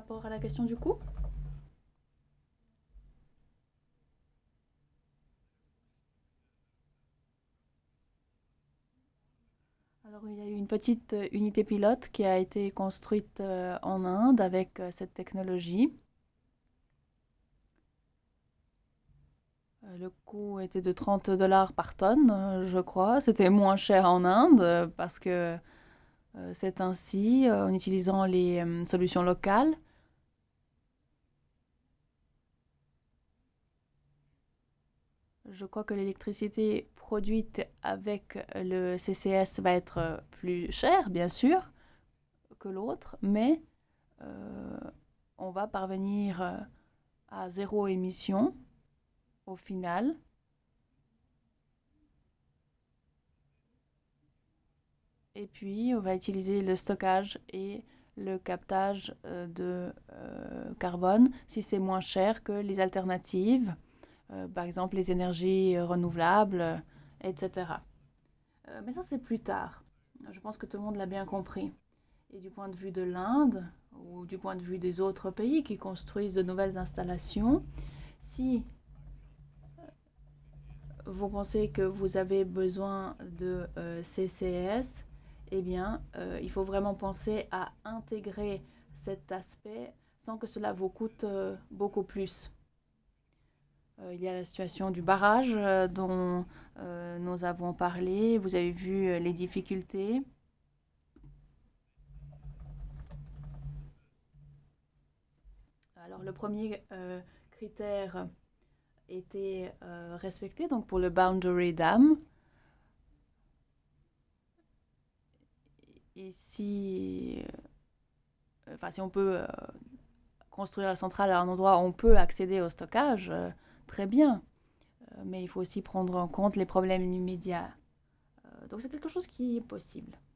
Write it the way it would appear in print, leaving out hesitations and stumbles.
rapport à la question du coût? Alors, il y a eu une petite unité pilote qui a été construite en Inde avec cette technologie. Le coût était de 30 $ par tonne, je crois. C'était moins cher en Inde parce que c'est ainsi, en utilisant les solutions locales. Je crois que l'électricité produite avec le CCS va être plus chère, bien sûr, que l'autre, mais euh, on va parvenir à zéro émission au final. Et puis, on va utiliser le stockage et le captage de carbone si c'est moins cher que les alternatives, par exemple les énergies renouvelables, etc. Mais ça, c'est plus tard. Je pense que tout le monde l'a bien compris. Et du point de vue de l'Inde, ou du point de vue des autres pays qui construisent de nouvelles installations, si vous pensez que vous avez besoin de CCS, eh bien, il faut vraiment penser à intégrer cet aspect sans que cela vous coûte beaucoup plus. Il y a la situation du barrage dont nous avons parlé. Vous avez vu les difficultés. Alors, le premier critère était respecté, donc pour le Boundary Dam. Et si, enfin, si on peut construire la centrale à un endroit où on peut accéder au stockage, très bien. Mais il faut aussi prendre en compte les problèmes immédiats. Donc c'est quelque chose qui est possible.